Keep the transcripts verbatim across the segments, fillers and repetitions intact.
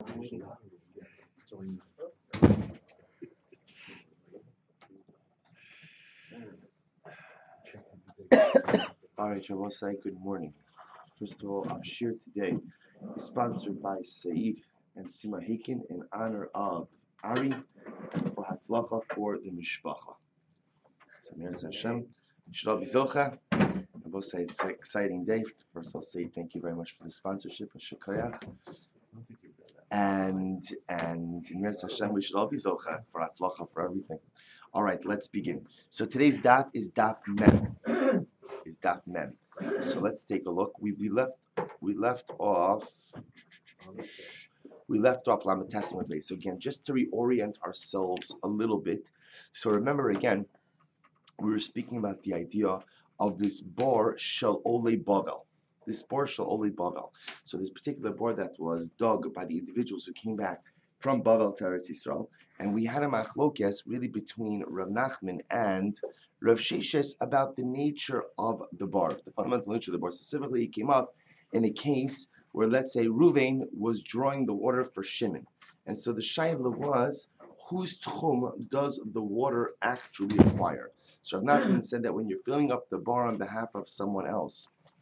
All right, Shabbat good morning. First of all, our shir today is sponsored by Saeed and Sima Hakin in honor of Ari and for Hatzlacha for the Mishpacha. So, Meretz Hashem, Shalom Bizocha. Shabbat it's an exciting day. First, I'll say thank you very much for the sponsorship of Shekayach. And and in Meretz Hashem, we should all be Zocha for Hatzlacha for everything. All right, let's begin. So today's daf is daf mem. Is daf mem. So let's take a look. We we left we left off we left off Lamed Tesla base. So again, just to reorient ourselves a little bit. So remember again, we were speaking about the idea of this bar shel ole bavel. This bar shel ole bavel. So this particular bar that was dug by the individuals who came back from Bavel to Eretz Yisrael, and we had a machlokes really between Rav Nachman and Rav Sheshes about the nature of the bar, the fundamental nature of the bar. Specifically, it came up in a case where, let's say, Ruvain was drawing the water for Shimon, and so the shaila was, whose tchum does the water actually acquire? So Rav Nachman said that when you're filling up the bar on behalf of someone else,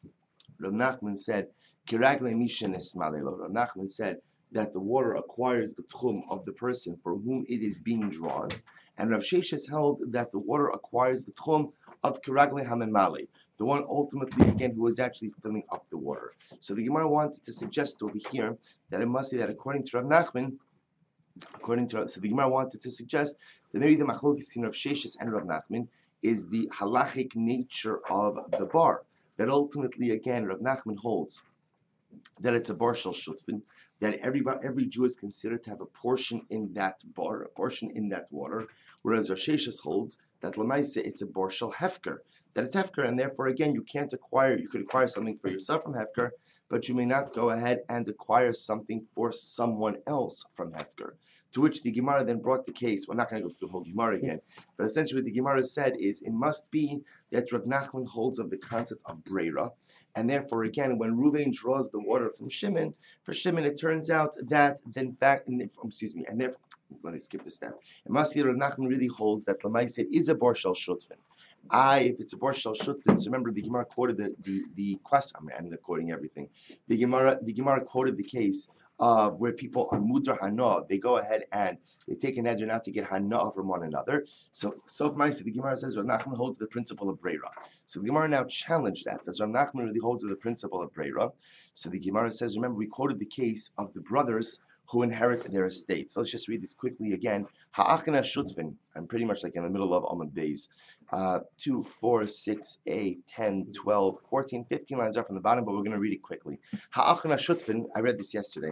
Rav Nachman said, Kiragle Mishan Esmalelo. Rav Nachman said that the water acquires the tchum of the person for whom it is being drawn, and Rav Sheshes held that the water acquires the tchum of Kiragle Hamen the one ultimately again who was actually filling up the water. So the Gemara wanted to suggest over here that it must be that according to Rav Nachman, according to so the Gemara wanted to suggest that maybe the machlokes between Rav Sheshes and Rav Nachman is the halachic nature of the bar. That ultimately again Rav Nachman holds that it's a bar shel shutfin, that every every Jew is considered to have a portion in that bar, a portion in that water, whereas Rav Sheshes holds that lemaisa it's a bar shel hefker, that it's hefker, and therefore again you can't acquire, you could acquire something for yourself from hefker, but you may not go ahead and acquire something for someone else from hefker. To which the Gemara then brought the case. We're not going to go through the whole Gemara again, but essentially what the Gemara said is it must be that Rav Nachman holds of the concept of breira, and therefore again when Ruvain draws the water from Shimon, for Shimon it turns out that in fact, excuse me, and therefore let me skip this step. It must be Rav Nachman really holds that Lamaisa is a bar shel shutfin. I, if it's a bar shel shutfin, so remember the Gemara quoted the the, the question. I mean, I'm quoting everything. The Gemara the Gemara quoted the case Uh, where people on Mudra Hana, they go ahead and they take an edge not to get Hana from one another. So, Sof Maisa, the Gemara says Rav Nachman holds the principle of Breira. So the Gemara now challenged that. Does Rav Nachman really hold to the principle of Breira? So the Gemara says, remember, we quoted the case of the brothers who inherit their estates. So let's just read this quickly again. Ha'achna Shutvin. I'm pretty much like in the middle of Amud Beis. Uh, two, four, six, eight, ten, twelve, fourteen, fifteen lines up from the bottom, but we're going to read it quickly. Ha'achna Shutvin. I read this yesterday.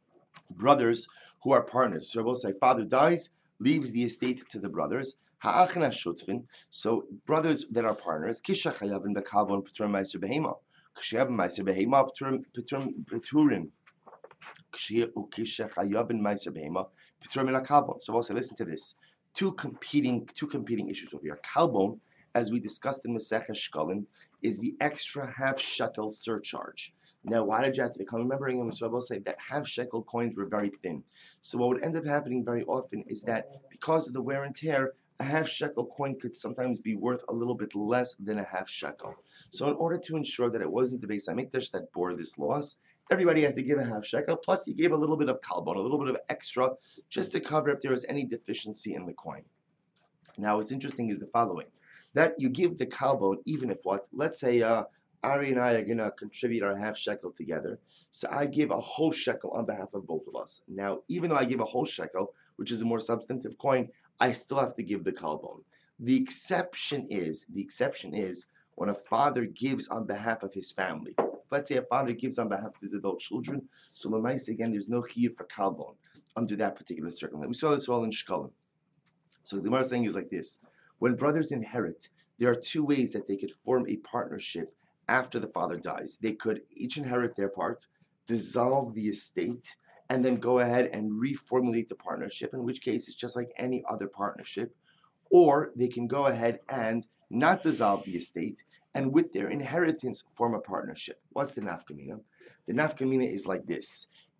Brothers who are partners. So we'll say father dies, leaves the estate to the brothers. Ha'achna shutfin. So brothers that are partners. Kisha chayavin bekavon p'turim meiser behema. Kishayavin meiser behema p'turim p'turim. Kisha chayavin meiser behema p'turim elakavon. So we'll say, listen to this. Two competing two competing issues over here. Kalbon, as we discussed in Masechah Shkalim, is the extra half shekel surcharge. Now, why did you have to become? Remembering in Mishnah, I will say that half shekel coins were very thin. So what would end up happening very often is that because of the wear and tear, a half shekel coin could sometimes be worth a little bit less than a half shekel. So in order to ensure that it wasn't the Beis Hamikdash that bore this loss, everybody had to give a half shekel, plus he gave a little bit of kalbon, a little bit of extra, just to cover if there was any deficiency in the coin. Now, what's interesting is the following, that you give the kalbon even if what? Let's say, uh, Ari and I are going to contribute our half shekel together. So I give a whole shekel on behalf of both of us. Now, even though I give a whole shekel, which is a more substantive coin, I still have to give the kalbon. The exception is, the exception is when a father gives on behalf of his family. Let's say a father gives on behalf of his adult children. So Lamais, again, there's no chiyuv for kalbon under that particular circumstance. We saw this all in Shkalim. So the Gemara saying is like this. When brothers inherit, there are two ways that they could form a partnership after the father dies. They could each inherit their part, dissolve the estate, and then go ahead and reformulate the partnership, in which case it's just like any other partnership. Or they can go ahead and not dissolve the estate, and with their inheritance form a partnership. What's the nafkamina? The nafkamina is like this.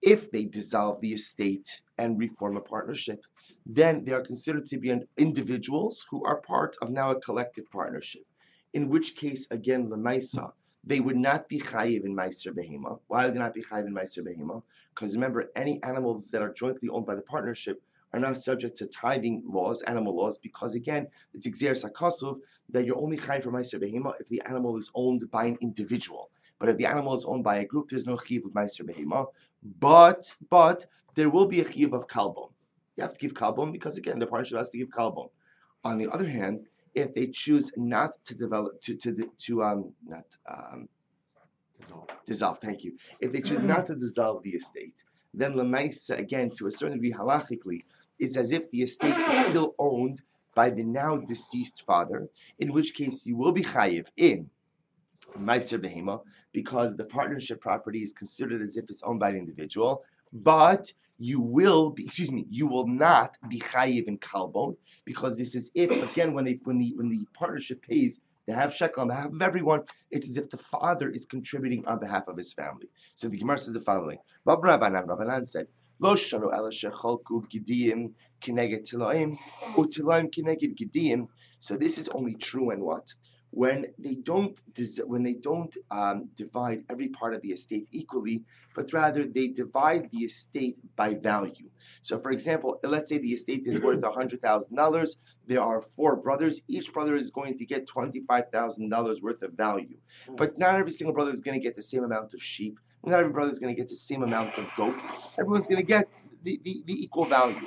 If they dissolve the estate and reform a partnership, then they are considered to be an individuals who are part of now a collective partnership. In which case, again, lemaisa, they would not be chayiv in meiser behema. Why would they not be chayiv in meiser behema? Because remember, any animals that are jointly owned by the partnership are now subject to tithing laws, animal laws, because again, it's exeris hakasuv that you're only chayiv for meiser behema if the animal is owned by an individual. But if the animal is owned by a group, there's no chiv of meiser behema. But but there will be a chiyuv of kalbon. You have to give kalbon because again the partnership has to give kalbon. On the other hand, if they choose not to develop to to to um not um dissolve, dissolve thank you. If they choose not to dissolve the estate, then lemaisa again to a certain degree halachically it's as if the estate is still owned by the now deceased father. In which case you will be chayiv in Meiser Behema, because the partnership property is considered as if it's owned by an individual, but you will be, excuse me, you will not be chayiv in kalbon, because this is if again when they when the when the partnership pays the half shekel on behalf of everyone, it's as if the father is contributing on behalf of his family. So the Gemara says the following: Rab Ravanan Ravanan said, Lo shanu ela shechalku gidiyim kineged tilaim utilaim kineged gidiyim. So this is only true when what? When they don't when they don't um, divide every part of the estate equally, but rather they divide the estate by value. So, for example, let's say the estate is worth one hundred thousand dollars. There are four brothers. Each brother is going to get twenty-five thousand dollars worth of value. But not every single brother is going to get the same amount of sheep. Not every brother is going to get the same amount of goats. Everyone's going to get the, the, the equal value.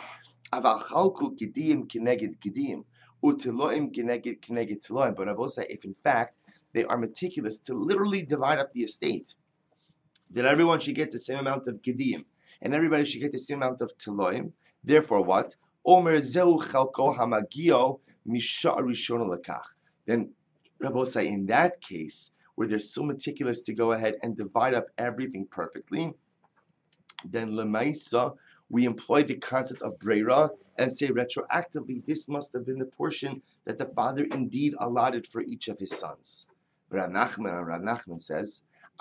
But I will say, if in fact they are meticulous to literally divide up the estate, then everyone should get the same amount of gediyim, and everybody should get the same amount of teloim. Therefore, what? Omer zeu chalko hamagio misha rishon lekach. Then Rabbi say, in that case, where they're so meticulous to go ahead and divide up everything perfectly, then lemaisa, we employ the concept of breira and say retroactively this must have been the portion that the father indeed allotted for each of his sons. Rav Nachman, Rav Nachman says,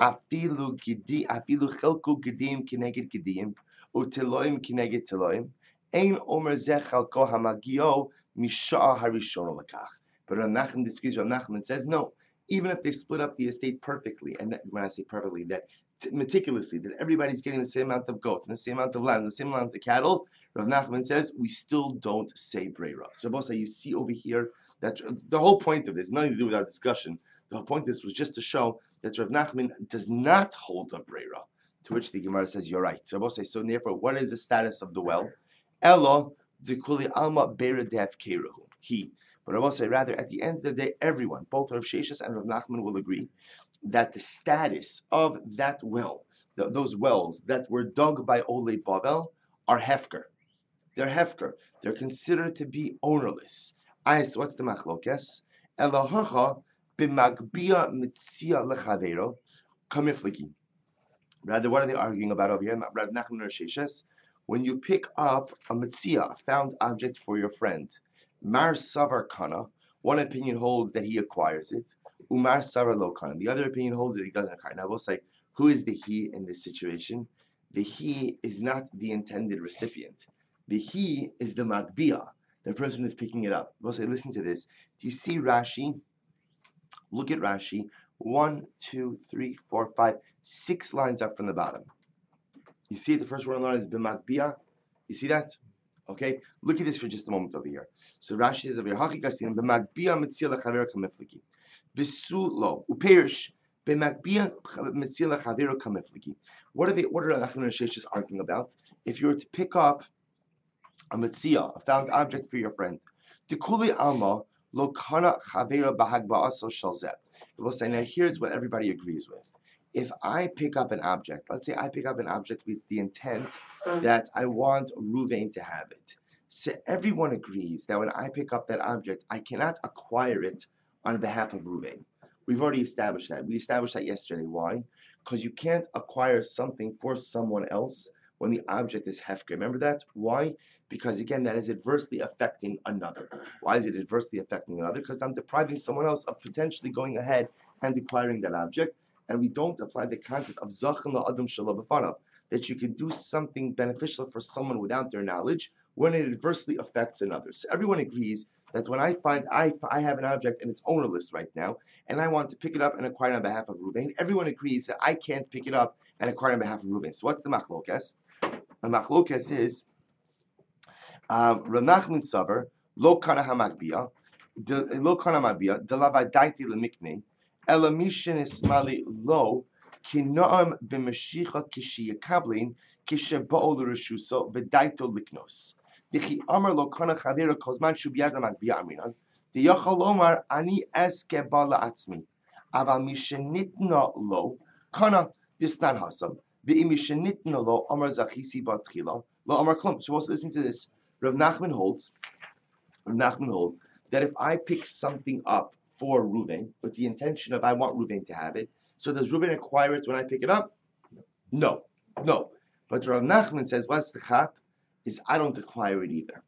afilu gidi, afilu chelku gedim kineged gedim, uteloim kineged teloim, ein omer zeh chelko hamagio misha harishon lekach. But Rav Nachman disagrees. Rav Nachman says no. Even if they split up the estate perfectly, and that, when I say perfectly, that meticulously, that everybody's getting the same amount of goats and the same amount of land, and the same amount of cattle, Rav Nachman says we still don't say breira. So Rabbi say, you see over here that the whole point of this, nothing to do with our discussion, the whole point of this was just to show that Rav Nachman does not hold a breira. To which the Gemara says, you're right. So Rabbi say, so therefore, what is the status of the well? Ella dekuli alma beira def keruhu. He. But I will say, rather, at the end of the day, everyone, both Rav Sheshes and Rav Nachman, will agree that the status of that well, th- those wells that were dug by Olei Bavel, are hefker. They're hefker. They're considered to be ownerless. I, so what's the machlokes? Elohacha b'magbia mitzia lechavero kamifligi. Rather, what are they arguing about over here? Rav Nachman and Rav Sheshes, when you pick up a mitzia, a found object for your friend, Mar Savar Kana, one opinion holds that he acquires it. Umar Savar Lo Kana. The other opinion holds that he doesn't acquire it. Now we'll say, who is the he in this situation? The he is not the intended recipient. The he is the Magbia, the person who's picking it up. We'll say, listen to this. Do you see Rashi? Look at Rashi. One, two, three, four, five, six lines up from the bottom. You see the first word on the line is B'Magbia? You see that? Okay, look at this for just a moment over here. So Rashi says over here, "Hachikasin b'magbia mitzil lechaver kamifliki, v'su lo uperish b'magbia mitzil lechaver kamifliki." What are they? What are Nachman and Sheshes arguing about? If you were to pick up a mitzia, a found object for your friend, dekuli alma lo kana chavera bahagba aso shalzeh. We'll say now. Here's what everybody agrees with. If I pick up an object, let's say I pick up an object with the intent that I want Ruvain to have it. So everyone agrees that when I pick up that object, I cannot acquire it on behalf of Ruvain. We've already established that. We established that yesterday. Why? Because you can't acquire something for someone else when the object is hefker. Remember that? Why? Because again, that is adversely affecting another. Why is it adversely affecting another? Because I'm depriving someone else of potentially going ahead and acquiring that object. And we don't apply the concept of zachin la'adam shelo b'fanav, that you can do something beneficial for someone without their knowledge when it adversely affects another. So everyone agrees that when I find I, I have an object and it's ownerless right now, and I want to pick it up and acquire it on behalf of Reuven, everyone agrees that I can't pick it up and acquire it on behalf of Reuven. So what's the machlokas? The machlokas is um, Rav Nachman Savar, lo kana hamagbia, lo kana hamagbia, delava daiti lemikne, ela mishin ismali lo, ki noam b'mashicha kishiyakablin, kisheba'ol l'reshuso, v'daito liknos. Dichi amar lo kana chavera kozman shubiyad hamagbia amrinan, diyachal omar ani eske ba la'atzmi, aval mishenitna lo, kana disnan hasam, v'im mishenitna lo, amar zachisi batchila, lo amar klum. So also listen to this. Rav Nachman holds, Rav Nachman holds that if I pick something up for Reuven with the intention of I want Reuven to have it, so does Reuven acquire it when I pick it up? No, no. But Rav Nachman says, what's the chap? Is I don't acquire it either.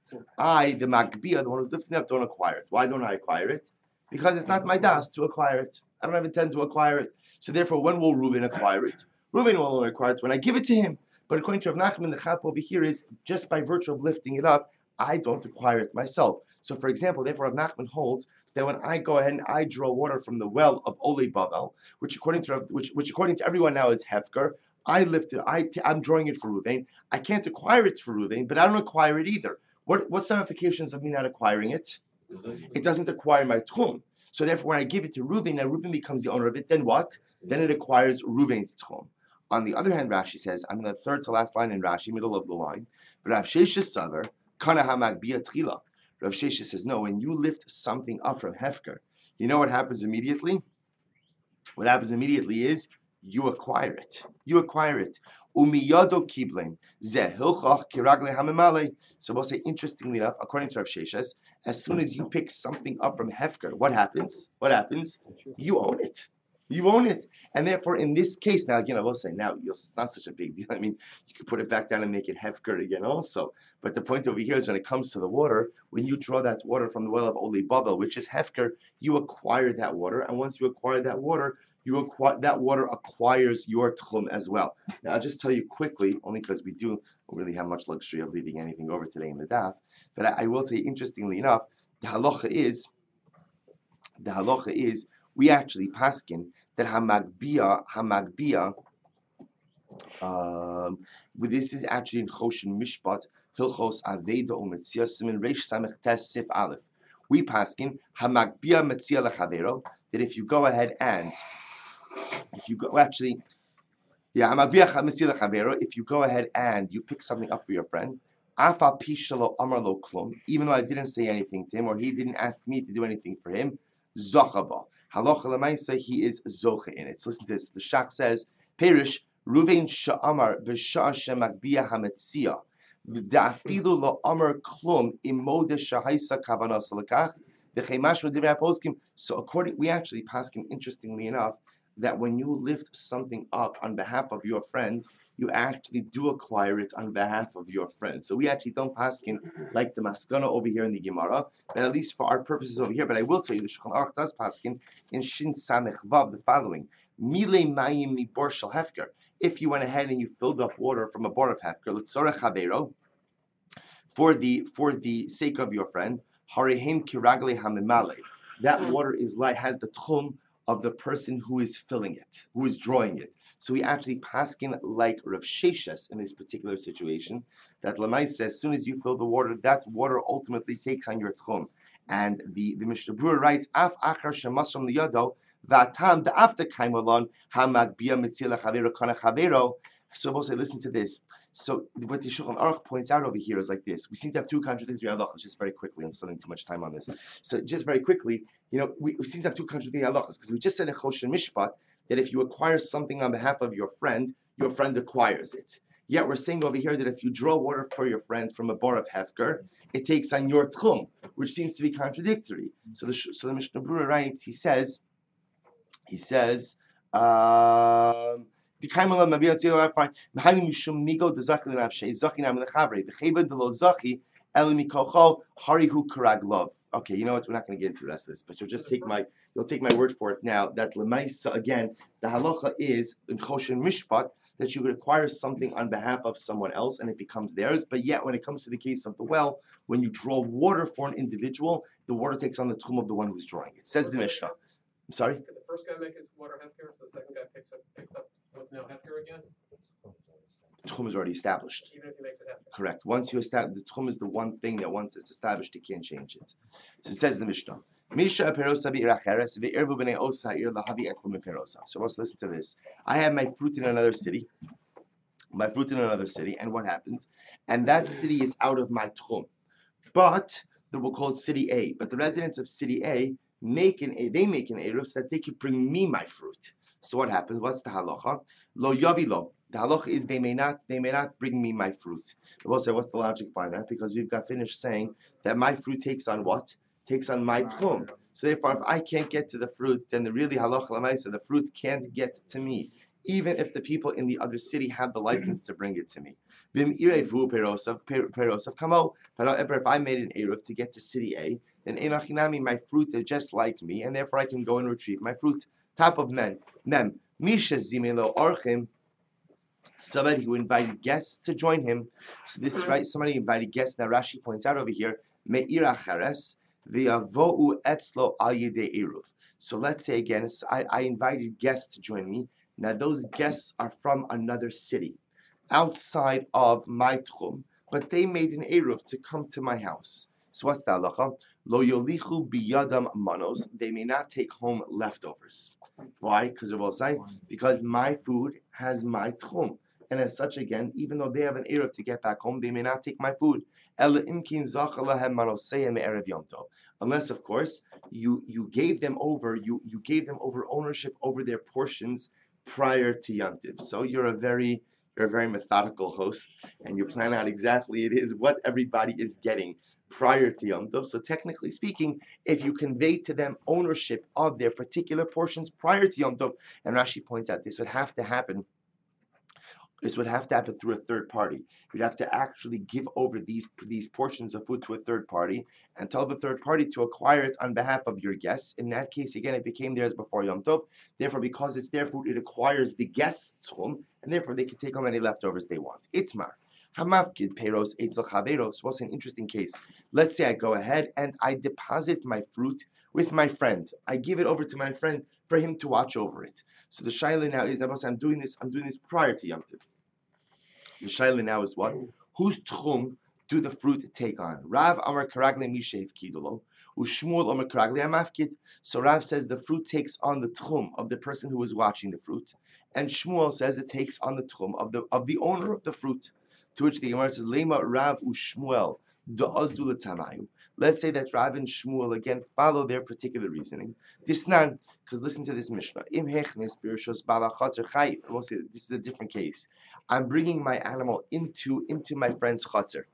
I, the Magbia, the one who's lifting up, don't acquire it. Why don't I acquire it? Because it's not my das to acquire it. I don't have intent to acquire it. So therefore, when will Reuven acquire it? Reuven will only acquire it when I give it to him. But according to Rav Nachman, the chap over here is just by virtue of lifting it up, I don't acquire it myself. So, for example, therefore, Rav Nachman holds that when I go ahead and I draw water from the well of Olei Bavel, which according to which, which according to everyone now is hefker, I lift it. I t- I'm drawing it for Reuven. I can't acquire it for Reuven, but I don't acquire it either. What what's the ramifications of me not acquiring it? It doesn't acquire my tchum. So therefore, when I give it to Reuven, now Reuven becomes the owner of it. Then what? Then it acquires Reuven's tchum. On the other hand, Rashi says, I'm in the third to last line in Rashi, middle of the line. Rav Sheshes Savar, Kana Hamagbia Tchila. Rav Sheshes says, no, when you lift something up from Hefker, you know what happens immediately? What happens immediately is you acquire it. You acquire it. Umiyado kiblem zeh hilchach kiragle hamemale. So we'll say, interestingly enough, according to Rav Sheshes, as soon as you pick something up from Hefker, what happens? What happens? You own it. You own it. And therefore, in this case, now again, I will say, now it's not such a big deal. I mean, you can put it back down and make it hefker again also. But the point over here is when it comes to the water, when you draw that water from the well of Oli Bavel, which is hefker, you acquire that water. And once you acquire that water, you acquire that water acquires your tchum as well. Now, I'll just tell you quickly, only because we do don't really have much luxury of leaving anything over today in the daf, but I, I will tell you, interestingly enough, the halacha is, the halacha is, we actually paskin that hamagbia, hamagbia, um, this is actually in Choshen Mishpat, Hilchos Aveda Umetzia, Simin Reish Samech Tes Sif Aleph. We paskin hamagbia metzia lechavero, that if you go ahead and, if you go, actually, yeah, hamagbia metzia lechavero, if you go ahead and you pick something up for your friend, afa pishalo amar lo klum, even though I didn't say anything to him, or he didn't ask me to do anything for him, zochaba. Halacha lemaisa, he is zocha in it. So listen to this. The Shach says, Perish, Ruvain sha'amar b'sha'a shemagbia hametzia, v'da'afilu lo amar klum imode shahaisa kavanas lekach, v'cheimash v'divrei poskim. So according, we actually paskin, interestingly enough, that when you lift something up on behalf of your friend, you actually do acquire it on behalf of your friend. So we actually don't paskin like the maskana over here in the Gemara, but at least for our purposes over here. But I will tell you, the Shulchan Aruch does paskin in Shin Samech Vav the following: Mile Mayim Mibor Shel Hefker. If you went ahead and you filled up water from a bar of Hefker, L'tzorech Havero, for the for the sake of your friend, Harehim Kiragle Hamimale. That water is like has the tchum of the person who is filling it, who is drawing it. So we actually paskin like Rav Sheshes in this particular situation, that Lamai says, as soon as you fill the water, that water ultimately takes on your tchum. And the, the Mishnah Berurah writes, Af achar shemasram liyado, v'atam da'afta kaimalon, hamagbia mitzila chavero kana chavero. So we'll say, listen to this. So what the Shulchan Aruch points out over here is like this. We seem to have two contradictory halachas, just very quickly. I'm spending too much time on this. So just very quickly, you know, we, we seem to have two contradictory halachas, because we just said in Choshen Mishpat that if you acquire something on behalf of your friend, your friend acquires it. Yet we're saying over here that if you draw water for your friend from a bar of hefker, it takes on your tchum, which seems to be contradictory. So the so the Mishnah Berurah writes, he says, he says, um, the kaimala mabiyat zeh afan mahani mishum migo dezachi lenavshei zachi nam lechavre v'cheva delo zachi elimi kocho harihu karag love. Okay, you know what? We're not going to get into the rest of this, but you'll just take my you'll take my word for it now that lemaisa again. The halacha is in Choshen Mishpat that you could acquire something on behalf of someone else and it becomes theirs. But yet, when it comes to the case of the well, when you draw water for an individual, the water takes on the tchum of the one who's drawing it. Says the Mishnah. I'm sorry? Could the first guy make his water hefker, so the second guy picks up picks up what's now hefker again? Tchum is already established. Even if he makes it hefker. Correct. Once you establish, the tchum is the one thing that once it's established, you can't change it. So it says the Mishnah. Misha perosa bi'iracheres ve'irvu b'nei osa ha'ir lahavi etzlo miperosa. So let's listen to this. I have my fruit in another city. My fruit in another city, and what happens? And that city is out of my tchum. But we'll call it city A. But the residents of city A make an A, they make an eruv so that they could bring me my fruit. So what happens? What's the halacha? Lo yavi lo. The halacha is they may not they may not bring me my fruit. We'll say, what's the logic behind that? Because we've got finished saying that my fruit takes on what? Takes on my tchum. So therefore, if I can't get to the fruit, then the really halacha l'maisa, the fruit can't get to me, even if the people in the other city have the license to bring it to me. However, if I made an eruv to get to city A, then enachinami, my fruit are just like me, and therefore I can go and retrieve my fruit. Top of men, mem misha zimelo archim. Somebody who invited guests to join him. So this is right. Somebody invited guests. Now Rashi points out over here, me'ira chares v'yavo'u etzlo al yedei eruv. So let's say again, I, I invited guests to join me. Now those guests are from another city, outside of my tchum, but they made an eruv to come to my house. So what's the halacha? Lo yolichu biyadam manos. They may not take home leftovers. Why? Because it will say, because my food has my tchum. And as such, again, even though they have an eruv to get back home, they may not take my food. Unless, of course, you, you gave them over, you, you gave them over ownership over their portions prior to Yom Tov. So you're a very you're a very methodical host, and you plan out exactly it is what everybody is getting prior to Yom Tov. So technically speaking, if you convey to them ownership of their particular portions prior to Yom Tov, and Rashi points out this would have to happen. This would have to happen through a third party. You'd have to actually give over these these portions of food to a third party and tell the third party to acquire it on behalf of your guests. In that case, again, it became theirs before Yom Tov. Therefore, because it's their food, it acquires the guest's tchum, and therefore they can take home any leftovers they want. Itmar. Hamafkid Peros Eitzel Chaveros was an interesting case. Let's say I go ahead and I deposit my fruit with my friend. I give it over to my friend for him to watch over it. So the shaila now is, I'm doing this, I'm doing this prior to Yom Tov. The shaila now is what? Whose tchum do the fruit take on? Rav Amar Karagli Mishev Kidulo, Ushmuel Amar Karagli Amafkid. So Rav says the fruit takes on the tchum of the person who is watching the fruit, and Shmuel says it takes on the tchum of the of the owner of the fruit. To which the Gemara says, Lema Rav Ushmuel Da'azdu L'Tamayu. Let's say that Rav and Shmuel again follow their particular reasoning. Disnan, because listen to this Mishnah. Im hechnes birshos balachatzer chayiv. We'll say this is a different case. I'm bringing my animal into into my friend's chatzer.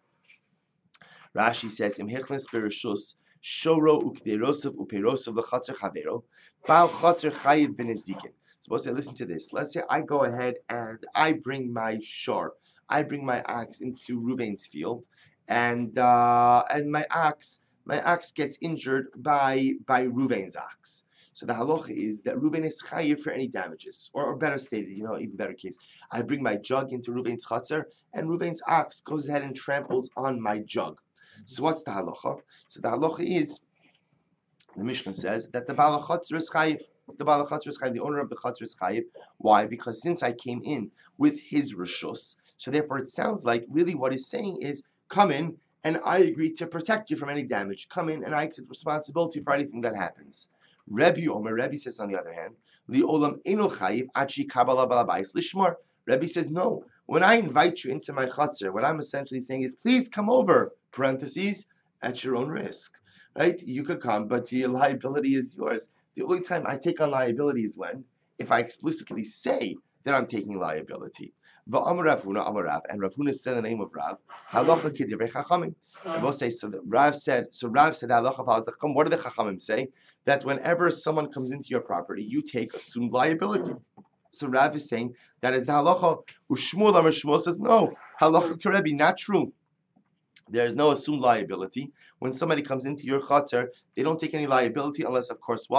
Rashi says, Im hechnes birshos shoro ukderosov uperosov l'chatzer chavero bal chatzer chayiv b'nezikin. So we'll say, listen to this. Let's say I go ahead and I bring my shor. I bring my ox into Ruvain's field, and uh, and my ox my ox gets injured by by Ruvain's ox. So the halacha is that Ruvain is chayiv for any damages, or, or better stated, you know, even better case. I bring my jug into Ruvain's chatzar, and Ruvain's ox goes ahead and tramples on my jug. So what's the halacha? So the halacha is, the Mishnah says that the Baal HaChatzar is chayiv. The Baal HaChatzar is chayiv. The owner of the chatzar is chayiv. Why? Because since I came in with his rishus, so therefore it sounds like really what he's saying is, come in and I agree to protect you from any damage. Come in and I accept responsibility for anything that happens. Rebbe Omer, Rebbe says on the other hand, Li olam eno chayiv achi kabbalah balabais lishmar. Rebbe says, no, when I invite you into my chatzar, what I'm essentially saying is, please come over, parentheses, at your own risk. Right? You could come, but your liability is yours. The only time I take on liability is when, if I explicitly say that I'm taking liability. V'amar Rav Huna, Amar Rav, and Rav Huna said the name of Rav. Halacha k'divrei chachamim. I will say so. That Rav said. So Rav said halacha v'al chacham. What do the chachamim say? That whenever someone comes into your property, you take assumed liability. So Rav is saying that is the halacha. Ushmuel Amar Shmuel says no. Halacha k'Rebbe, not true. There is no assumed liability. When somebody comes into your chatzar, they don't take any liability unless, of course, what?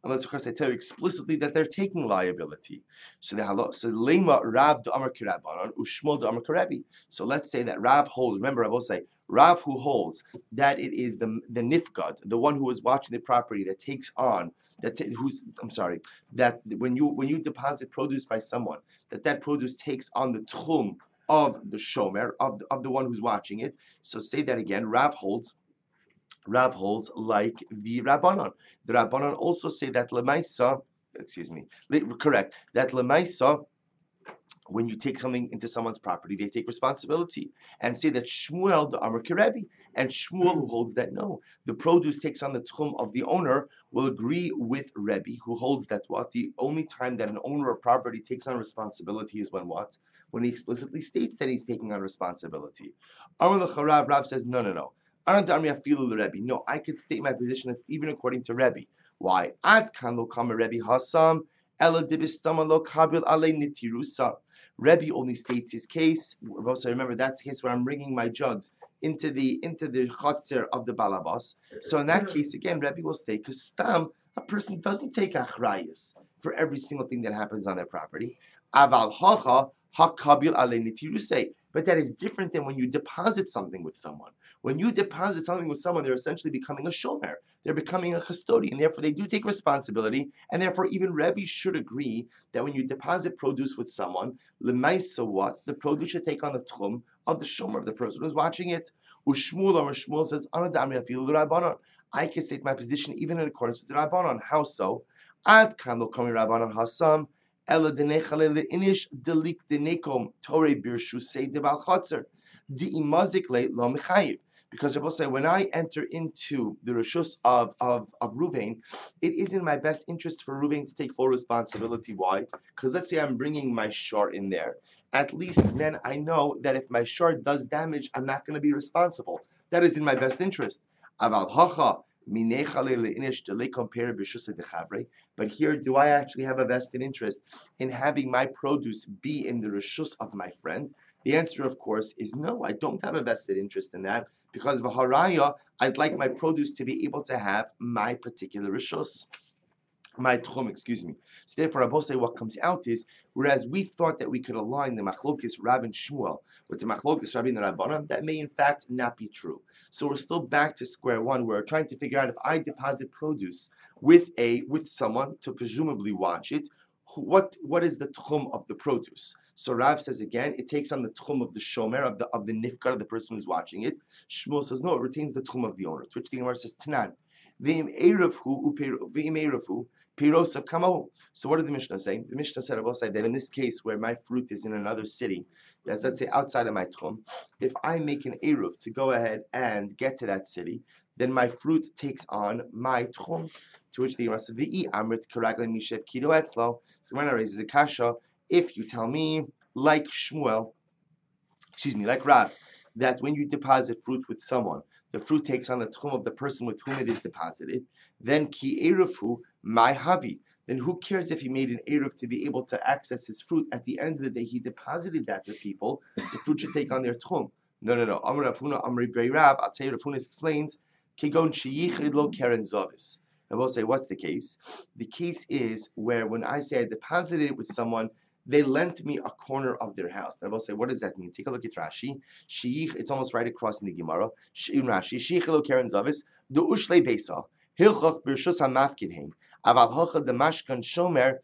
unless of course they tell you explicitly that they're taking liability. So the halach, so lema Rav de Amar Kirabanan, Ushmol de Amar Kirabi. So let's say that Rav holds. Remember, I will say Rav who holds that it is the the nifgad, the one who is watching the property, that takes on that t- who's I'm sorry that when you when you deposit produce by someone, that that produce takes on the tchum of the shomer of the, of the one who's watching it. So say that again. Rav holds. Rav holds like the Rabbanon. The Rabbanon also say that lemaisa, excuse me, le- correct, that lemaisa, when you take something into someone's property, they take responsibility and say that Shmuel the Amar Kerebi, and Shmuel who holds that no, the produce takes on the tchum of the owner, will agree with Rebbe who holds that what the only time that an owner of property takes on responsibility is when what? When he explicitly states that he's taking on responsibility. Amar l'charav, Rav says no, no, no. No, I could state my position even according to Rebbe. Why? Ad kan lo kama Rebbe Hasam, ela dibistama lo kabil ale nitirusa. Rebbe only states his case. Also, remember that's the case where I'm bringing my jugs into the into the chotzer of the balabas. So in that case, again, Rebbe will state because stam a person doesn't take achrayus for every single thing that happens on their property. Aval hacha hakabil ale nitiruse. But that is different than when you deposit something with someone. When you deposit something with someone, they're essentially becoming a shomer. They're becoming a custodian. Therefore, they do take responsibility, and therefore, even Rebbe should agree that when you deposit produce with someone, lemaisa what the produce should take on the tchum of the shomer of the person who's watching it. Ushmul or Shmuel says, I can state my position even in accordance with the Rabbanon. How so? Ad kan lo komi Rabbanon hasam. Ela denechale leinish delik denekom tore birshu say debal chotzer di imazik le lo mechayiv. Because Rabbi say when I enter into the rishus of of of Ruvain, it is in my best interest for Ruvain to take full responsibility. Why? Because let's say I'm bringing my shor in there. At least then I know that if my shor does damage, I'm not going to be responsible. That is in my best interest. Aval hacha. But here, do I actually have a vested interest in having my produce be in the rishus of my friend? The answer, of course, is no. I don't have a vested interest in that because v'haraya, I'd like my produce to be able to have my particular rishus. My tchum, excuse me. So therefore, Rabbi say what comes out is, whereas we thought that we could align the machlokis Rav and Shmuel with the machlokis Rabbi and the Rabbanim, that may in fact not be true. So we're still back to square one. We're trying to figure out if I deposit produce with a with someone to presumably watch it, what what is the tchum of the produce? So Rav says again, it takes on the tchum of the shomer of the of the nifkar of the person who's watching it. Shmuel says no, it retains the tchum of the owner. To which the Gemara says Tanan. V'im eirafu v'im eirafu. Piros of Kamo. So what did the Mishnah say? The Mishnah said, I will say that in this case where my fruit is in another city, that's let's say outside of my tchum, if I make an eruv to go ahead and get to that city, then my fruit takes on my tchum. To which the Gemara says, V'i amrit karagla mishev kido etzlo. So when I raises a kasha, if you tell me like Shmuel, excuse me, like Rav, that when you deposit fruit with someone, the fruit takes on the tchum of the person with whom it is deposited, then ki erufu my havi. Then who cares if he made an eruv to be able to access his fruit? At the end of the day, he deposited that to people. The fruit should take on their tchum. No, no, no. Amar Rav Huna, Amri Bei Rab. I'll tell you, Rav Huna explains. Kigon sheyichid lo keren zavis. I will say, what's the case? The case is where when I say I deposited it with someone, they lent me a corner of their house. I will say, what does that mean? Take a look at Rashi. Sheich, it's almost right across in the Gemara. In Rashi, sheich lo keren zavis. The ushle beisa. Hilchach b'rshus hamafkinheim. Aval hocha demashkan shomer.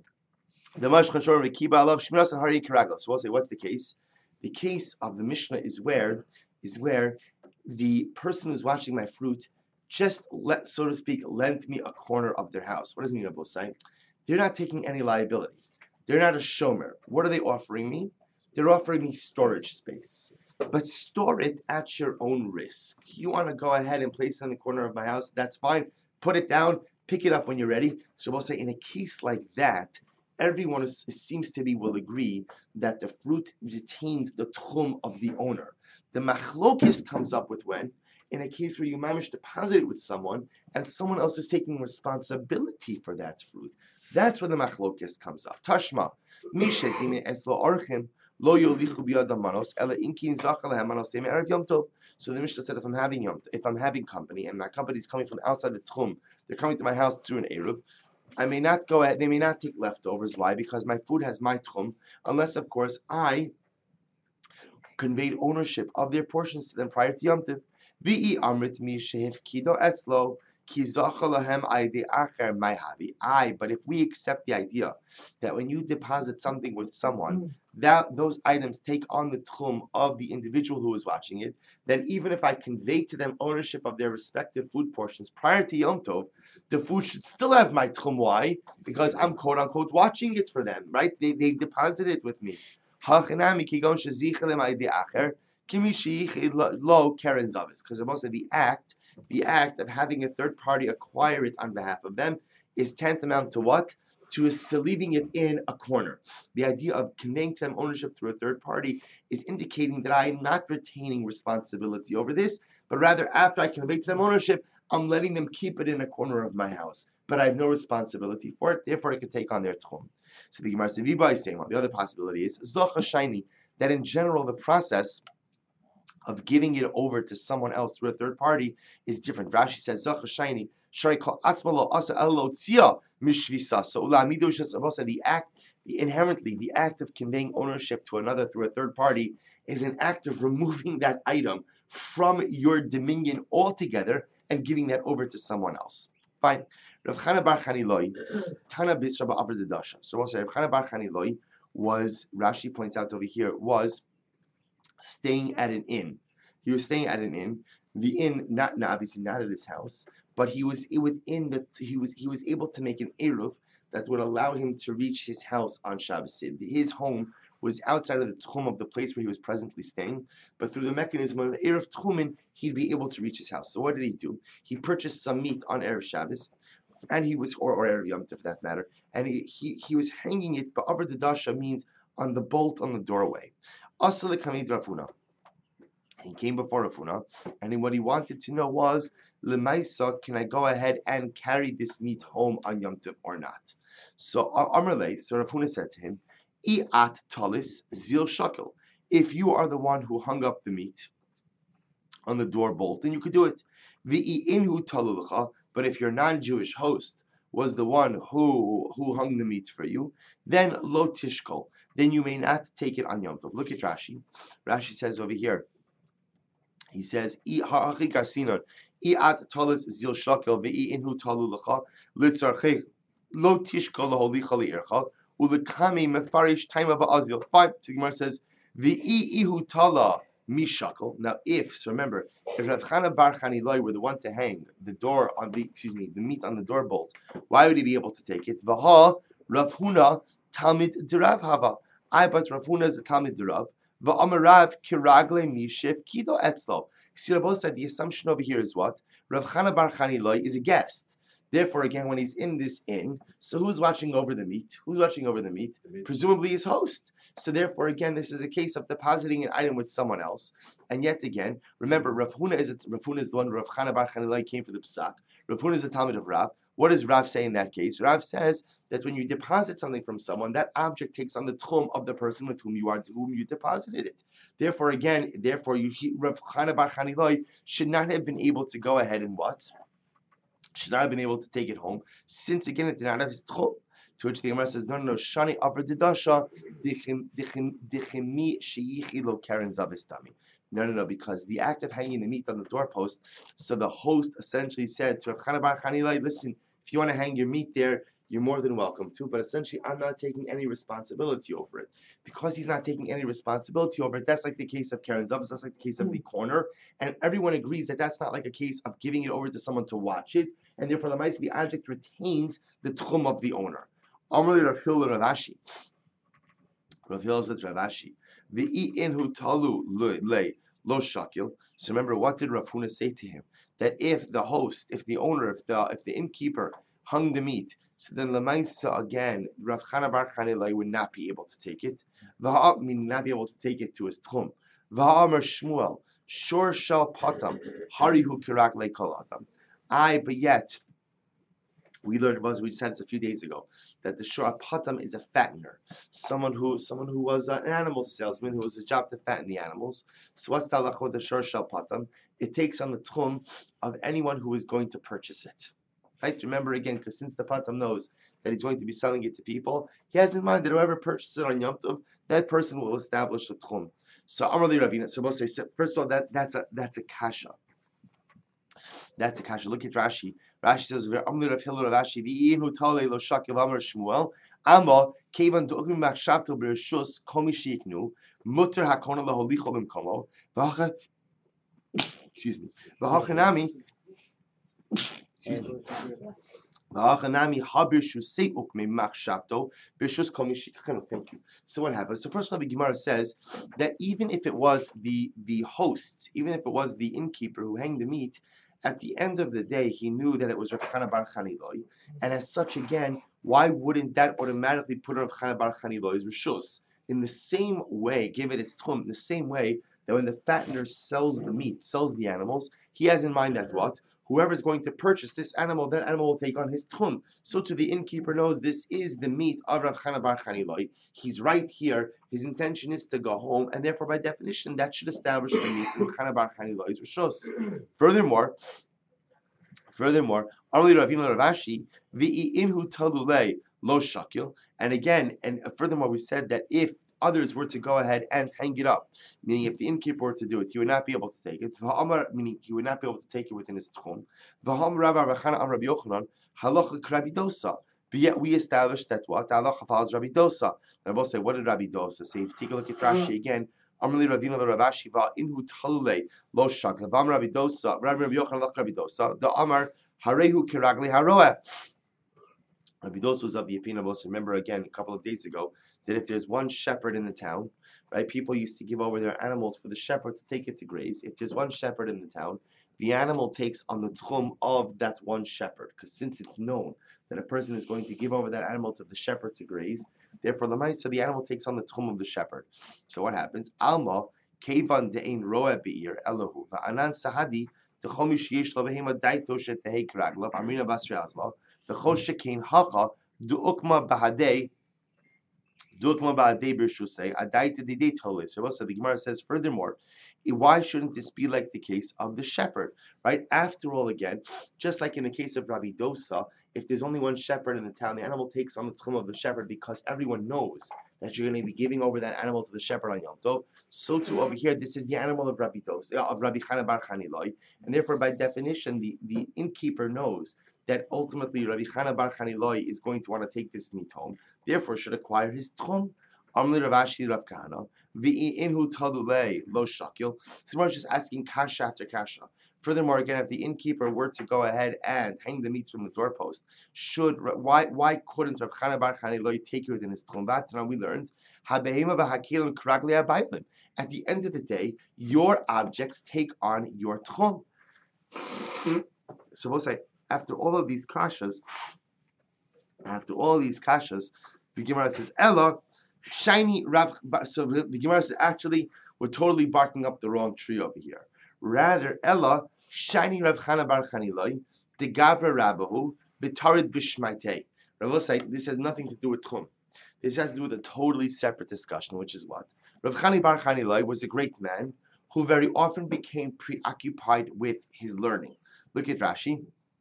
Demashkan shomer v'kiba alav shmiras and hari karagos. So we'll say, what's the case? The case of the Mishnah is where is where the person who's watching my fruit just let, so to speak, lent me a corner of their house. What does it mean, Rabbi say? They're not taking any liability. They're not a shomer. What are they offering me? They're offering me storage space. But store it at your own risk. You want to go ahead and place it in the corner of my house, that's fine. Put it down, pick it up when you're ready. So we'll say in a case like that, everyone is, seems to be will agree that the fruit retains the tchum of the owner. The machlokis comes up with when? In a case where you manage to deposit it with someone and someone else is taking responsibility for that fruit. That's where the machlokis comes up. Tashma, mishe zime eslo orchim lo yolichu biyad manos ela inkin zachal hamanos seme erev yom tov. So the Mishnah said, if I'm having yom, if I'm having company and my company is coming from outside the tchum, they're coming to my house through an eruv. I may not go ahead, they may not take leftovers. Why? Because my food has my tchum, unless, of course, I conveyed ownership of their portions to them prior to Yom Tov. V'i amrit mi shehifkido etzlo ki zocha lahem aydi acher mayhavi. I, but if we accept the idea that when you deposit something with someone, that those items take on the tchum of the individual who is watching it, then even if I convey to them ownership of their respective food portions prior to Yom Tov, the food should still have my tchum. Why? Because I'm quote unquote watching it for them, right? They they deposit it with me. Because most of the act, the act of having a third party acquire it on behalf of them is tantamount to what? To, to leaving it in a corner. The idea of conveying to them ownership through a third party is indicating that I am not retaining responsibility over this, but rather after I convey to them ownership, I'm letting them keep it in a corner of my house. But I have no responsibility for it, therefore I can take on their tchum. So the Gemara Seviba is saying, well, the other possibility is Zocha Shaini, that in general the process of giving it over to someone else through a third party is different. Rashi says Zocha Shaini, Shari Kol Atzmalo Asa Elo Tzia Mishvisa. So Ulamidu Shas the act, the inherently the act of conveying ownership to another through a third party is an act of removing that item from your dominion altogether and giving that over to someone else. Fine. Rav Chana Bar Chaniloi, Tana Bis Rabba Avra Dedasha. So we'll say Rav Chana Bar Chaniloi was, Rashi points out over here, was staying at an inn. He was staying at an inn. The inn, not, not obviously not at his house, but he was within the. He was he was able to make an eruv that would allow him to reach his house on Shabbos. His home was outside of the tchum of the place where he was presently staying, but through the mechanism of the eruv tchumin, he'd be able to reach his house. So what did he do? He purchased some meat on erev Shabbos, and he was, or, or erev Yom Tov for that matter, and he, he he was hanging it. But over the dasha means on the bolt on the doorway. Asal kamid Rafuna. He came before Rafuna, and what he wanted to know was, Lemaisa, can I go ahead and carry this meat home on Yom Tov or not? So Amrle, so Rafuna said to him, I'at talis zil shakel. If you are the one who hung up the meat on the door bolt, then you could do it. V'i inhu talulcha. But if your non-Jewish host was the one who who hung the meat for you, then lo tishkol. Then you may not take it on Yom Tov. Look at Rashi. Rashi says over here. He says, "Ha'achi garsinon, i'at talis zil shakel ve'i inhu talu lecha litzarchei lo tishkol laholicha li'ircha ulekami mefarish taima ba'azil." Five. So the Gemara says, "Ve'i ihu tala mishakel." Now, if so, remember, if Rav Chana Bar Chaniloi were the one to hang the door on the excuse me the meat on the door bolt, why would he be able to take it? V'ha Rav Huna Talmid Derav Hava. I but Rav Huna is the Talmid Derav. V'amarav kiragle mishif kido etzlo. See, Rabbi said the assumption over here is what? Rav Chana Bar Chaniloi is a guest. Therefore, again, when he's in this inn, so who's watching over the meat? Who's watching over the meat? The meat. Presumably his host. So therefore, again, this is a case of depositing an item with someone else. And yet again, remember, Rav Huna is a, Rav Huna is the one Rav Chana Bar Chaniloi came for the psak. Rav Huna is the Talmid of Rav. What does Rav say in that case? Rav says that when you deposit something from someone, that object takes on the tchum of the person with whom you are, to whom you deposited it. Therefore, again, therefore, you Rav Chana Bar Chaniloi should not have been able to go ahead and what? Should not have been able to take it home, since again it did not have his tchum. To which the Gemara says, no, no, no, shani avra didasha dichemi sheyichi lo karen zavistami. No, no, no, because the act of hanging the meat on the doorpost, so the host essentially said to Rav Chana Bar Chaniloi, listen, if you want to hang your meat there, you're more than welcome to, but essentially I'm not taking any responsibility over it. Because he's not taking any responsibility over it, that's like the case of Karen Zavis, that's like the case of the corner, and everyone agrees that that's not like a case of giving it over to someone to watch it, and therefore the mice, the object retains the tchum of the owner. Amrli Rav Hillel Rav Ashi. Rav Hillel says Rav Ashi, V'i inhu talu le lo shakil. So remember, what did Rav Huna say to him? That if the host, if the owner, if the if the innkeeper hung the meat, so then Lamaisa again, Rav Chana Bar Chaniloi would not be able to take it. V'ha meaning not be able to take it to his tchum. V'ha'amar Shmuel, Shor shal patam, harihu kirak leikol adam. I, but yet, we learned was we just had this a few days ago that the shor patam is a fattener, someone who someone who was an animal salesman who was a job to fatten the animals. So what's the halachah with the shor shal patam? It takes on the tchum of anyone who is going to purchase it. Right? Remember again, because since the Patam knows that he's going to be selling it to people, he has in mind that whoever purchases it on Yom Tov, that person will establish a tchum. So Amrli Ravina. So both say, first of all, that that's a that's a kasha. That's a kasha. Look at Rashi. Rashi says, "Amrli Rav Hillel Rav Ashi v'inu talei lo shakiv Amar Shmuel Amma kevan do'ugim machshavto b'reshus komi sheiknu mutter hakona laholichol imkomo v'hacha." Excuse me. V'hachanami. Excuse me. Thank you. So what happens? So first of all, the Gemara says that even if it was the the host, even if it was the innkeeper who hanged the meat, at the end of the day, he knew that it was Rav Chana bar Chaniloi, and as such, again, why wouldn't that automatically put Rav Chana bar Chaniloi's rishus? In the same way, give it its tchum. In the same way that when the fattener sells the meat, sells the animals, he has in mind that what? Whoever is going to purchase this animal, that animal will take on his tchum. So to the innkeeper knows this is the meat of Rav Chana bar Chaniloi. He's right here. His intention is to go home, and therefore, by definition, that should establish the meat of Rav Chana bar Chaniloi's rishos. Furthermore, furthermore, Amrli Ravina Rav Ashi v'i inhu talulei lo shakil. And again, and furthermore, we said that if others were to go ahead and hang it up, meaning if the innkeeper were to do it, he would not be able to take it. V'amar, meaning he would not be able to take it within his tchum. V'ham Rav Arachana Am Rabbi Yochanan halacha Rabbi Dosa. But yet we established that what the halacha follows Rabbi Dosa. And I will say, what did Rabbi Dosa say? If you take a look at Rashi again, Amrli Ravina Rav Ashi va'inhu talulei lo shak. V'am Rabbi Dosa, Rabbi Yochanan halacha Rabbi Dosa. The Amar harehu kiragli haroeh. Rabbi Dosa was of the opinion of us. Remember again a couple of days ago that if there's one shepherd in the town, right, people used to give over their animals for the shepherd to take it to graze. If there's one shepherd in the town, the animal takes on the tchum of that one shepherd, because since it's known that a person is going to give over that animal to the shepherd to graze, therefore the so the animal takes on the tchum of the shepherd. So what happens? Alma kevan de'ein roeh be'ir elohu va'anan sahadi t'chomish yesh lo behema daito shetehei kraglav amrina basri azla v'chol shekein hacha du'ukma bahadei. So the Gemara says, furthermore, why shouldn't this be like the case of the shepherd, right? After all, again, just like in the case of Rabbi Dosa, if there's only one shepherd in the town, the animal takes on the tchum of the shepherd because everyone knows that you're going to be giving over that animal to the shepherd on Yom Tov. So too over here, this is the animal of Rabbi Dosa, of Rabbi Chana bar Chaniloi, and therefore, by definition, the, the innkeeper knows that ultimately Rabbi Chana bar Chaniloi is going to want to take this meat home, therefore should acquire his tchum. Amli Rav Ashi Rav Kahana v'i inhu talulei lo shakil. So we're just asking kasha after kasha. Furthermore, again, if the innkeeper were to go ahead and hang the meats from the doorpost, should why why couldn't Rav Chana bar Chaniloi take it within his tchum? That we learned habehema v'hakilim kragli abaylim. At the end of the day, your objects take on your tchum. So we'll say, after all of these kashas, after all these kashas, the Gemara says, Ella, shiny Rav. So the Gemara says, actually, we're totally barking up the wrong tree over here. Rather, Ella, shiny Rav Chana bar Chaniloi, the Gavra Rabahu, Bitarid Bishmaitei. Rav will say, this has nothing to do with Tchum. This has to do with a totally separate discussion, which is what? Rav Chana bar Chaniloi was a great man who very often became preoccupied with his learning. Look at Rashi.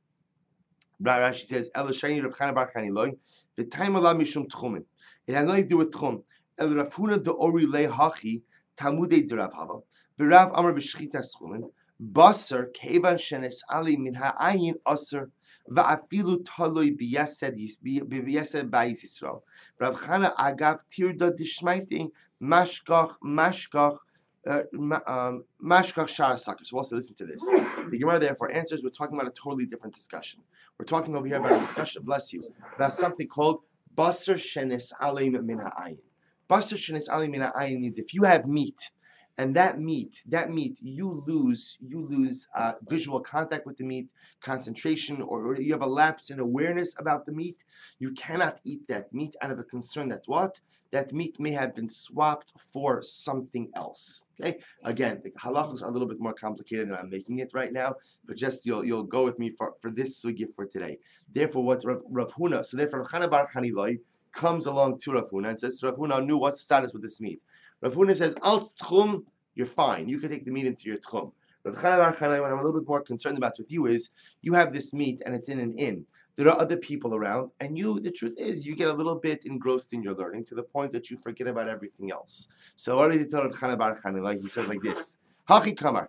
Rashi says, El Shani Rav Chana bar Chaniloi, v'taim ala mishum tchumin. It has nothing to do with tchum. El Rav Huna de Ori le hachi tamudei de Rav Hava, v'Rav Amar b'shchita schumin, basar kevan shenes ali min ha'ayin aser, va'afilu taloi b'yased b'yased ba'is Yisrael. Rav Chana agav tirda dishmaiti mashkach mashkach. Uh, um, Mashkach Sharasakar. So also listen to this. The Gemara therefore answers, we're talking about a totally different discussion. We're talking over here about a discussion, bless you, about something called Basar Shenes Aleim Min Ha'ayin. Basar Shenes Aleim Min Ha'ayin means if you have meat, and that meat, that meat, you lose, you lose uh, visual contact with the meat, concentration, or, or you have a lapse in awareness about the meat, you cannot eat that meat out of a concern that what? That meat may have been swapped for something else. Okay. Again, the halachas are a little bit more complicated than I'm making it right now, but just you'll you'll go with me for, for this sugya for today. Therefore, what Rav, Rav Huna, so therefore Rav Chana bar Chaniloi comes along to Rav Huna and says to Rav Huna, knew what's the status with this meat. Rav Huna says, Al tchum, you're fine. You can take the meat into your tchum. Rav Chana Bar Chanai, what I'm a little bit more concerned about with you is you have this meat and it's in an inn. There are other people around, and you, the truth is, you get a little bit engrossed in your learning to the point that you forget about everything else. So what did he tell Rav Chana Bar Chanai? Like he says like this: Hachi Kamar,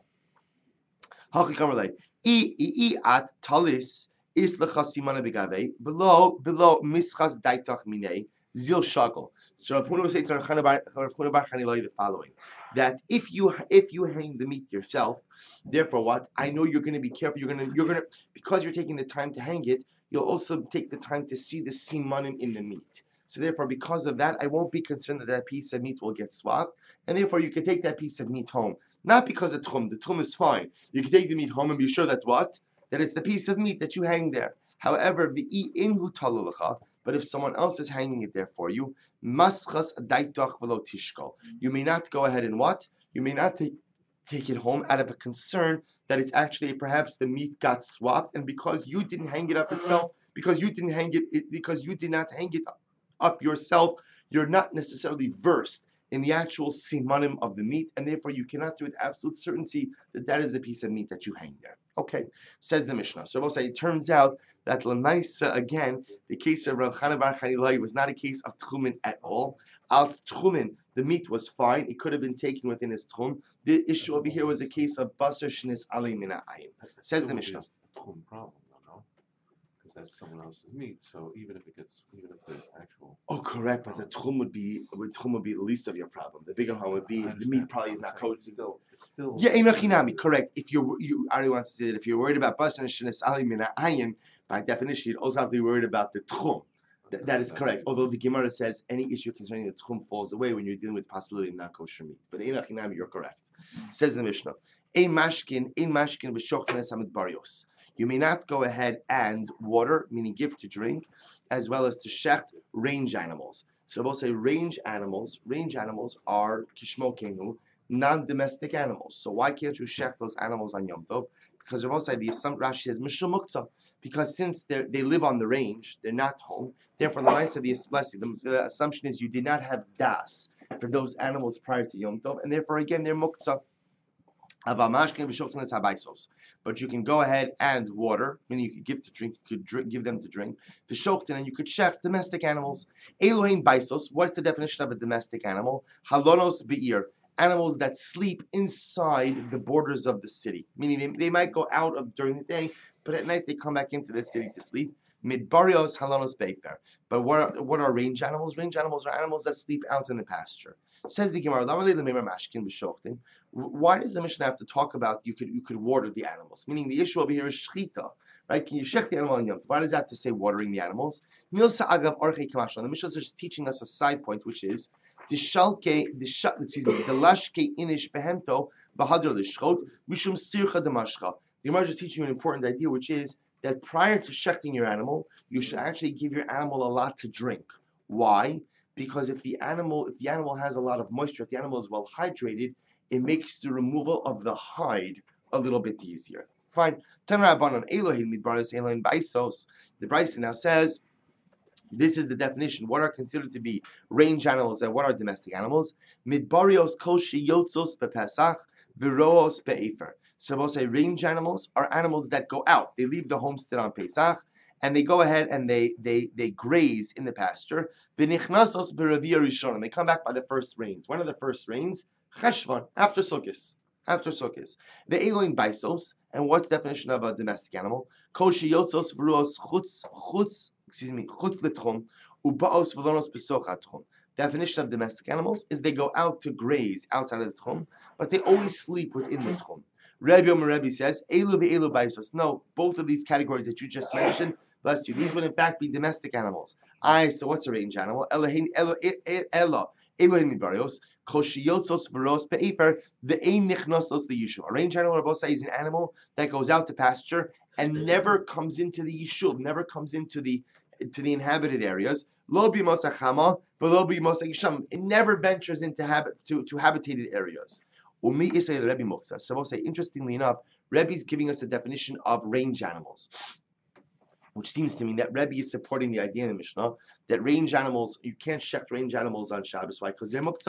Hachi Kamar like I I I at talis is lechasimana begave below below mischas daitach minei zil shakel. So Rav Huna was saying to Rav Chana Bar Rav Huna Bar Chanai the following: that if you if you hang the meat yourself, therefore what I know you're going to be careful. You're going to you're going to because you're taking the time to hang it. You'll also take the time to see the simanim in the meat. So therefore, because of that, I won't be concerned that that piece of meat will get swapped, and therefore you can take that piece of meat home. Not because of tchum. The tchum is fine. You can take the meat home and be sure that what? That it's the piece of meat that you hang there. However, v'i inhu talulacha, but if someone else is hanging it there for you, maschas daitach velo tishko. You may not go ahead and what? You may not take take it home out of a concern that it's actually perhaps the meat got swapped, and because you didn't hang it up itself, because you didn't hang it, it because you did not hang it up yourself, you're not necessarily versed in the actual simanim of the meat, and therefore you cannot do with absolute certainty that that is the piece of meat that you hang there. Okay, says the Mishnah. So we'll say it turns out that Lamaisa, again, the case of Rav Chana Bar Chanai was not a case of tchumen at all. Al tchumen, the meat was fine; it could have been taken within his tchum. The issue over here was a case of basar shnis alei mina ayin. Says the Mishnah. Tchum problem, no? Because that's someone else's meat. So even if it gets, even if there's actual. Oh, correct. But the tchum would be, the tchum would be the least of your problem. The bigger one would be the meat probably is not coated. Still, still. Yeah, enochinami, correct. If you're, you, Ari wants to say that if you're worried about basar shnis alei mina ayin, by definition, you'd also have to be worried about the tchum. Th- that is correct. Although the Gemara says any issue concerning the tchum falls away when you're dealing with the possibility of not kosher meat. But enochinami, you're correct. Says the Mishnah, ein mashkin, ein mashkin v'shoktanes hamid barios. You may not go ahead and water, meaning give to drink, as well as to shecht range animals. So we'll say range animals. Range animals are kishmo kenu, non-domestic animals. So why can't you shecht those animals on Yom Tov? Because we'll say the some Rashi says mishum muktzah. Because since they they live on the range, they're not home. Therefore, the nice of the the, the assumption is you did not have das for those animals prior to Yom Tov, and therefore again they're muktzah. But you can go ahead and water, meaning you could give to drink, you could drink, give them to drink. And you could chef domestic animals. Elohein baisos. What's the definition of a domestic animal? Halonos be'ir. Animals that sleep inside the borders of the city, meaning they, they might go out of during the day, but at night they come back into the city to sleep. Midbarios halonos beifer. But what are, what are range animals? Range animals are animals that sleep out in the pasture. Says the Gemara, why does the Mishnah have to talk about you could you could water the animals? Meaning the issue over here is shchita, right? Can you shech the animal on Yom Tov? Why does that have to say watering the animals? The Mishnah is just teaching us a side point, which is the shalke, the sh, excuse me, the lashke inish behemto bahadr lishchot mishum sircha demashcha. The Gemara is just teaching you an important idea, which is that prior to shechting your animal, you should actually give your animal a lot to drink. Why? Because if the animal, if the animal has a lot of moisture, if the animal is well hydrated, it makes the removal of the hide a little bit easier. Fine. The Bryson now says, this is the definition. What are considered to be range animals and what are domestic animals? Midbarios kol sheyotzos bepesach v'roos be'efer. So we'll say range animals are animals that go out. They leave the homestead on Pesach, and they go ahead and they they they graze in the pasture. V'nichnasos b'ravia rishon, and they come back by the first rains. When are the first rains? Cheshvan, after Sukkot. After Sukkot. The Eloin baisos, and what's the definition of a domestic animal? Koshi yotzos v'ruos chutz chutz, excuse me, chutz l'tchum ubaos v'lonos b'soch ha'tchum. Definition of domestic animals is they go out to graze outside of the tchum, but they always sleep within the tchum. Rabbi Omer Rebbe says, Elu v'elu baisos. No, both of these categories that you just mentioned, bless you, these would in fact be domestic animals. Aye, so what's a range animal? Elohim, Elo, Elo, Elohim Barios, Koshiotzos Veros Be'efer, the Ein Nichnosos the Yishuv. A range animal, Rabbi say, is an animal that goes out to pasture and never comes into the Yishuv, never comes into the to the inhabited areas. Lo b'mosachama, v'lo b'mosachisham. It never ventures into habit to, to habitated areas. Umi isay the Rebbe Muksa. So I will say, interestingly enough, Rebbe is giving us a definition of range animals, which seems to mean that Rebbe is supporting the idea in the Mishnah that range animals, you can't shecht range animals on Shabbos. Why? Because they're muktzah.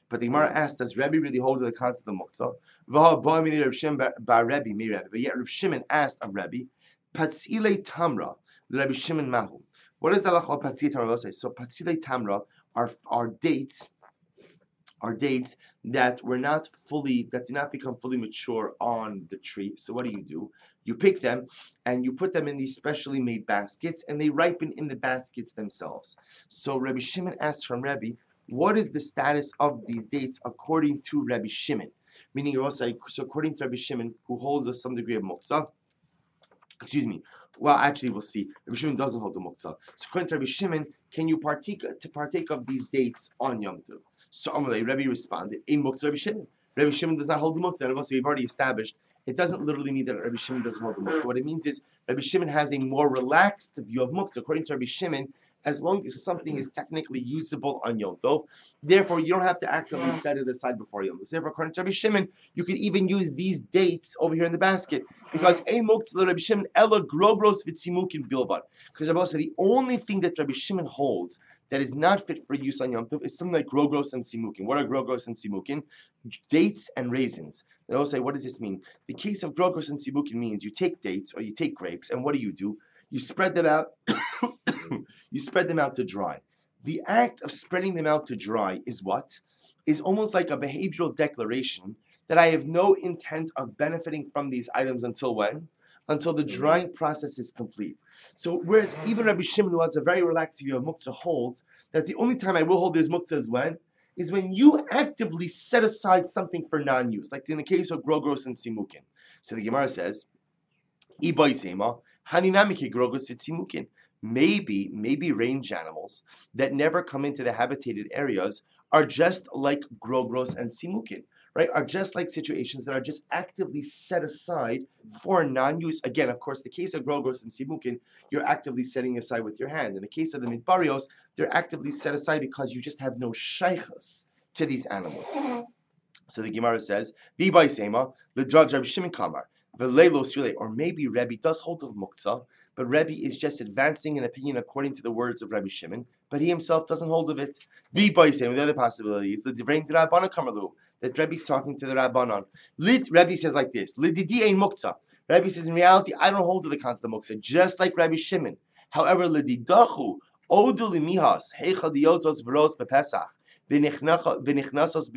But the Gemara asked, does Rebbe really hold to the concept of muktzah? V'ha ba mini Reb Shimon bar Rebbe mi Rebbe. But yet Reb Shimon asked of Rebbe, Patzile Tamra, the Rebbe Shimon Mahu. What does Allah call Patzile Tamra say? So Patzile Tamra are are dates, are dates that were not fully, that do not become fully mature on the tree. So what do you do? You pick them and you put them in these specially made baskets, and they ripen in the baskets themselves. So Rabbi Shimon asked from Rebbe, what is the status of these dates according to Rabbi Shimon? Meaning, also, so according to Rabbi Shimon, who holds us some degree of muktzah, excuse me, well, actually, we'll see. Rabbi Shimon doesn't hold the muktzah. So according to Rabbi Shimon, can you partake to partake of these dates on Yom Tov? So Amalei, Rebbe responded, in muktzah Rabbi Shimon. Rabbi Shimon does not hold the muktzah. And also, we've already established, it doesn't literally mean that Rabbi Shimon doesn't hold the muktzah. What it means is Rabbi Shimon has a more relaxed view of muktzah. According to Rabbi Shimon, as long as something is technically usable on Yom Tov, therefore you don't have to actively set it aside before Yom Tov. Therefore, according to Rabbi Shimon, you could even use these dates over here in the basket, because ein muktzah Rabbi Shimon ella grogros v'tzimukin bilvad. Because Rabbi said the only thing that Rabbi Shimon holds that is not fit for use on Yom Tov is something like grogros and simukin. What are grogros and simukin? Dates and raisins. They all say, what does this mean? The case of grogros and simukin means you take dates or you take grapes, and what do you do? You spread them out. You spread them out to dry. The act of spreading them out to dry is what? Is almost like a behavioral declaration that I have no intent of benefiting from these items until when? Until the drying process is complete. So whereas even Rabbi Shimon, who has a very relaxed view of muktzah, holds that the only time I will hold this muktzah is when? Is when you actively set aside something for non-use, like in the case of grogros and simukin. So the Gemara says, Maybe, maybe range animals that never come into the habitated areas are just like grogros and simukin, right? Are just like situations that are just actively set aside for non-use. Again, of course, the case of grogros and simukin, you're actively setting aside with your hand. In the case of the midbarios, they're actively set aside because you just have no shaychus to these animals. So the Gemara says, "V'bay sema l'drav Rabbi Shimon kamar v'leilos rilei." Or maybe Rebbe does hold of muktzah, but Rebbe is just advancing an opinion according to the words of Rabbi Shimon, but he himself doesn't hold of it. V'bay sema. The other possibility is the divrein d'Rabbanan kamalu, that Rebbe is talking to the Rabbanan. Lid Rebbe says like this: Lididi ein muktzah. Rebbe says in reality, I don't hold to the concept of muktzah, just like Rabbi Shimon. However, lididachu odu limihas heichal diyozos v'ros bepesach. But Rebbe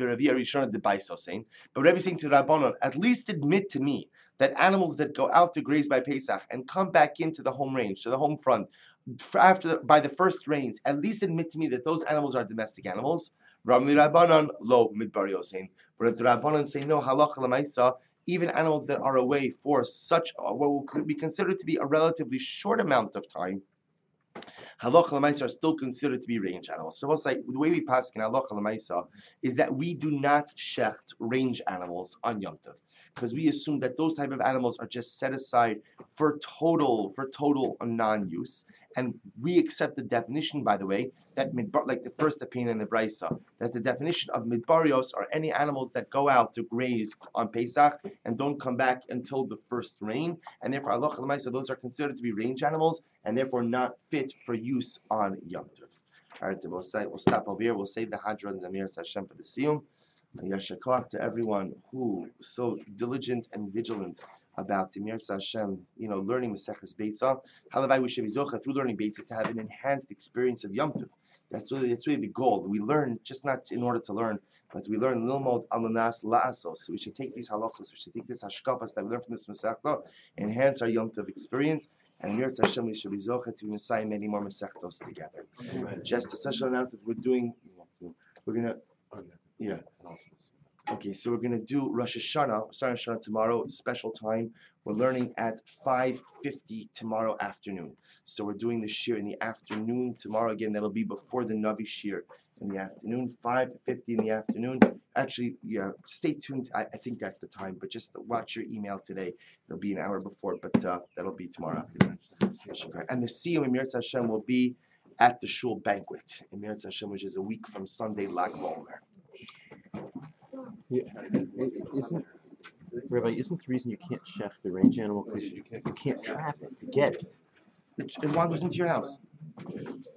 is saying to Rabbanon, at least admit to me that animals that go out to graze by Pesach and come back into the home range, to the home front, after by the first rains, at least admit to me that those animals are domestic animals. Ramli Rabbanon lo midbariosein. But if the Rabbanon say no, halacha l'maisa, even animals that are away for such what could be considered to be a relatively short amount of time, halacha l'maisa are still considered to be range animals. So what's like the way we pass in halacha l'maisa is that we do not shecht range animals on Yom Tov, because we assume that those type of animals are just set aside for total for total non-use, and we accept the definition, by the way, that midbar, like the first opinion in the Brisa, that the definition of midbarios are any animals that go out to graze on Pesach and don't come back until the first rain, and therefore halacha l'maisa those are considered to be range animals and therefore not fit for use on Yom Tov. All right, we'll say we'll stop over here. We'll save the Hadra and Zamir Hashem for the Siyum. Yashakach to everyone who was so diligent and vigilant about Timir Hashem, you know, learning Maseches Beitza. Halavai we should be zocha through learning Beitza to have an enhanced experience of Yom Tov. That's really that's really the goal. We learn just not in order to learn, but we learn lilmod amanas la'asos. So we should take these halachos, we should take this hashkafas that we learn from this Masechta, enhance our Yom Tov experience. And Mir Hashem, we should be zocha to recite many more Masechtos together. Amen. Just a special announcement we're doing. We're gonna. Yeah. Okay, so we're going to do Rosh Hashanah, we're starting Rosh Hashanah tomorrow, special time. We're learning at five fifty tomorrow afternoon. So we're doing the shir in the afternoon tomorrow. Again, that'll be before the Navi shir in the afternoon, five fifty in the afternoon. Actually, yeah, stay tuned. I, I think that's the time, but just watch your email today. It'll be an hour before, but uh, that'll be tomorrow afternoon. And the Siyum in Mirz Hashem will be at the Shul banquet in Mirz Hashem, which is a week from Sunday, Lag B'Omer. Yeah, isn't Rabbi? Isn't the reason you can't chef the range animal because you can't, you can't trap it to get it? It, it wanders into your house.